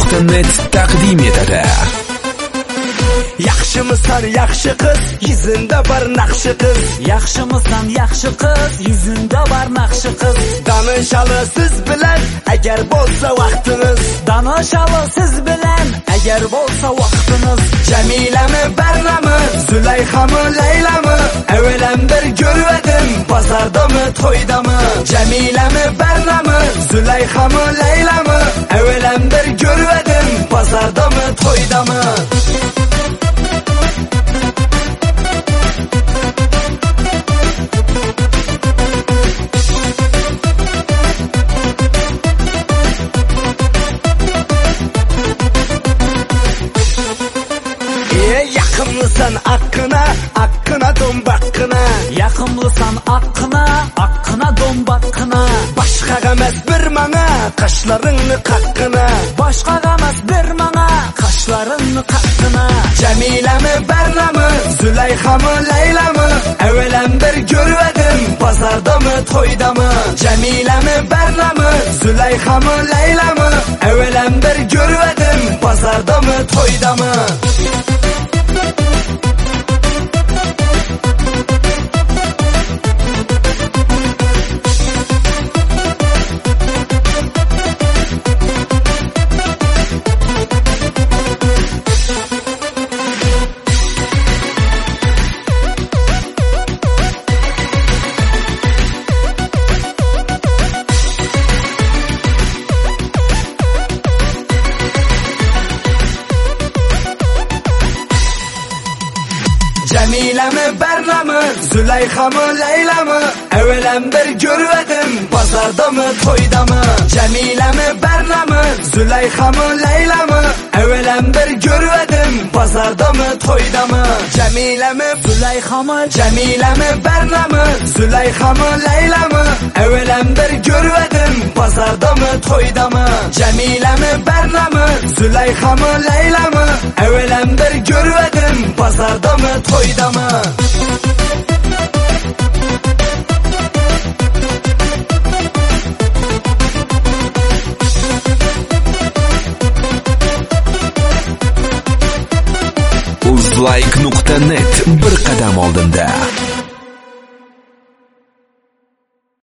Uzlike.net taqdim etadi. Yaxshimisan yaxshi qiz, yuzingda bir naqshi qiz. Yaxshimisan yaxshi qiz, yuzingda bir naqshi qiz. Danishali siz bilan agar bo'lsa vaqtimiz. Danishali siz bilan agar bo'lsa vaqtimiz. Jamilami, Barrami, Zulayxami, Laylami, avvalam bir ko'rvadim, bozordami, to'ydami. Jamilami, Barrami, Zulayxami, Laylami, avvalam bir ko'rvadim, bozordami, to'ydami. Yaqinmisan haqqına, haqqına dombaqqına. Yaqinmisan haqqına, haqqına dombaqqına. Boshqaga emas bir manga, qashlaringni qaqqına. Boshqaga emas bir manga, qashlaringni qaqqına. Jamilami, Barrami, Zulayxami, Laylami, avvalam bir ko'rvadim, bozordami, to'ydami. Jamilami, Barrami, Zulayxami, Laylami, avvalam bir ko'rvadim, bozordami, to'ydami. Jamilami, Barrami, Zulayxami, Laylami, avvalam bir ko'rvadim, bozordami, to'ydami. Jamilami, Barrami, Zulayxami, Laylami, avvalam bir ko'rvadim, bozordami, to'ydami. Jamilami, Zulayxami, Jamilami, Barrami, Zulayxami, Laylami, avvalam bir ko'rvadim, bozordami, to'ydami. Jamilami, Barrami, Zulayxami, Laylami, avvalam bir ko'rvadim, bozordami, to'ydami. Uzlike.net bir qadam oldinda.